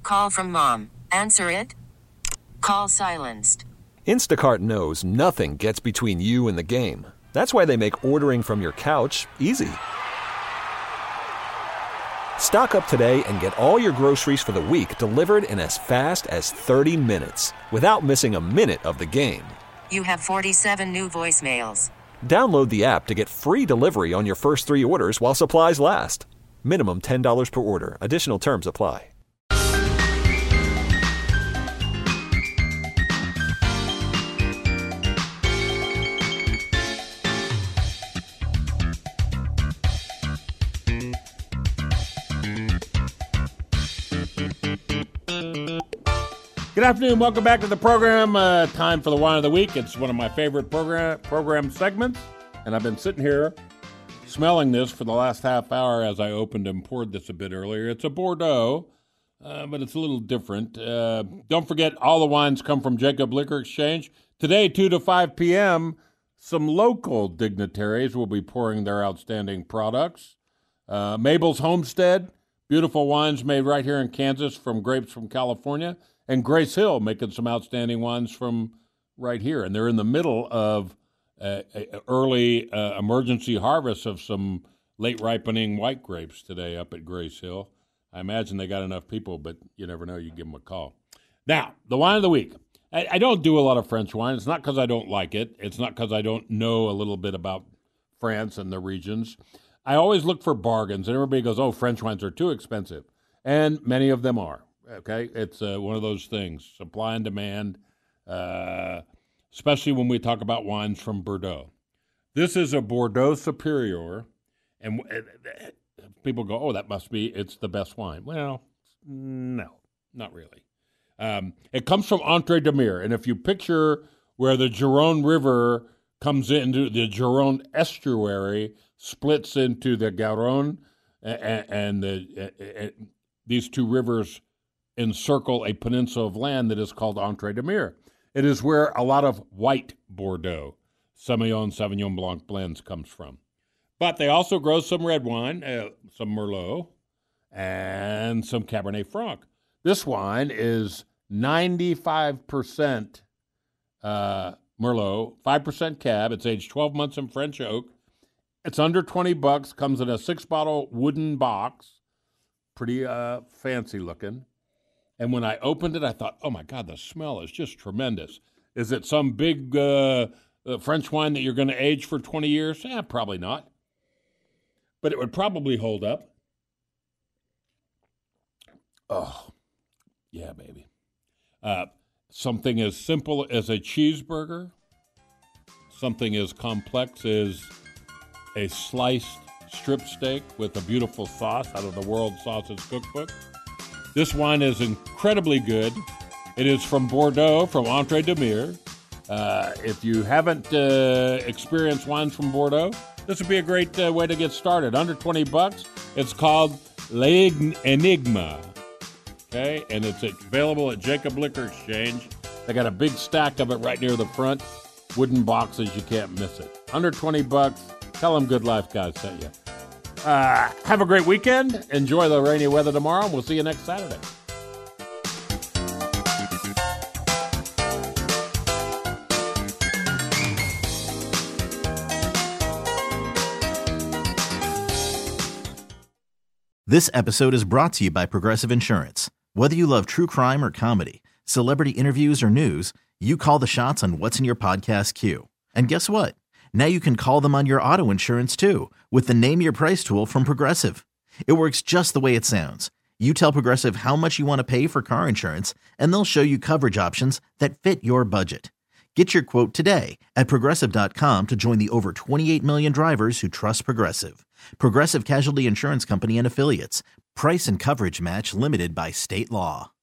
Call from mom. Answer it. Call silenced. Instacart knows nothing gets between you and the game. That's why they make ordering from your couch easy. Stock up today and get all your groceries for the week delivered in as fast as 30 minutes without missing a minute of the game. You have 47 new voicemails. Download the app to get free delivery on your first 3 orders while supplies last. Minimum $10 per order. Additional terms apply. Good afternoon. Welcome back to the program. Time for the Wine of the Week. It's one of my favorite program segments, and I've been sitting here smelling this for the last half hour as I opened and poured this a bit earlier. It's a Bordeaux, but it's a little different. Don't forget, all the wines come from Jacob Liquor Exchange. Today, 2 to 5 p.m., some local dignitaries will be pouring their outstanding products. Mabel's Homestead, beautiful wines made right here in Kansas from grapes from California. And Grace Hill making some outstanding wines from right here. And they're in the middle of early emergency harvest of some late ripening white grapes today up at Grace Hill. I imagine they got enough people, but you never know. You give them a call. Now, the wine of the week. I don't do a lot of French wine. It's not because I don't like it. It's not because I don't know a little bit about France and the regions. I always look for bargains, and everybody goes, oh, French wines are too expensive. And many of them are. Okay, it's one of those things, supply and demand, especially when we talk about wines from Bordeaux. This is a Bordeaux Superior, and people go, oh, that must be, it's the best wine. Well, no, not really. It comes from Entre de Mer, and if you picture where the Gironde River comes into the Gironde estuary, splits into the Garonne, and these two rivers encircle a peninsula of land that is called Entre de Mer. It is where a lot of white Bordeaux, Semillon, Sauvignon Blanc blends comes from. But they also grow some red wine, some Merlot, and some Cabernet Franc. This wine is 95% Merlot, 5% Cab. It's aged 12 months in French oak. It's under $20, comes in a 6-bottle wooden box. Pretty fancy looking. And when I opened it, I thought, oh, my God, the smell is just tremendous. Is it some big French wine that you're going to age for 20 years? Probably not. But it would probably hold up. Oh, yeah, baby. Something as simple as a cheeseburger. Something as complex as a sliced strip steak with a beautiful sauce out of the World Sausage Cookbook. This wine is incredibly good. It is from Bordeaux, from Entre de Mer. If you haven't experienced wines from Bordeaux, this would be a great way to get started. Under $20. It's called L'Enigma. Okay, and it's available at Jacob Liquor Exchange. They got a big stack of it right near the front. Wooden boxes, you can't miss it. Under $20. Tell them Good Life Guys sent you. Have a great weekend. Enjoy the rainy weather tomorrow, and we'll see you next Saturday. This episode is brought to you by Progressive Insurance. Whether you love true crime or comedy, celebrity interviews or news, you call the shots on what's in your podcast queue. And guess what? Now you can call them on your auto insurance, too, with the Name Your Price tool from Progressive. It works just the way it sounds. You tell Progressive how much you want to pay for car insurance, and they'll show you coverage options that fit your budget. Get your quote today at Progressive.com to join the over 28 million drivers who trust Progressive. Progressive Casualty Insurance Company and Affiliates. Price and coverage match limited by state law.